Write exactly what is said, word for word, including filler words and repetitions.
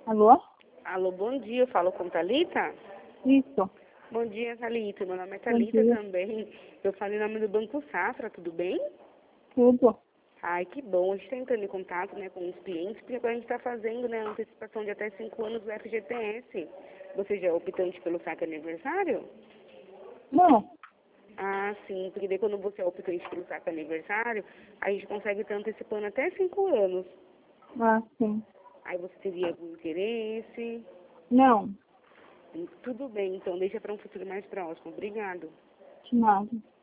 Alô? Alô, bom dia. Eu falo com Thalita? Isso. Bom dia, Thalita. Meu nome é Bom Thalita dia. também. Eu falo em nome do Banco Safra, tudo bem? Tudo. Ai, que bom. A gente está entrando em contato, né, com os clientes, porque agora a gente está fazendo, né, antecipação de até cinco anos do F G T S. Você já é optante pelo saque aniversário? Não. Ah, sim, porque daí quando você é optante pelo saque aniversário, a gente consegue estar antecipando até cinco anos. Ah, sim. Aí você teria algum interesse? Não. Tudo bem, então deixa para um futuro mais próximo. Obrigado. De nada.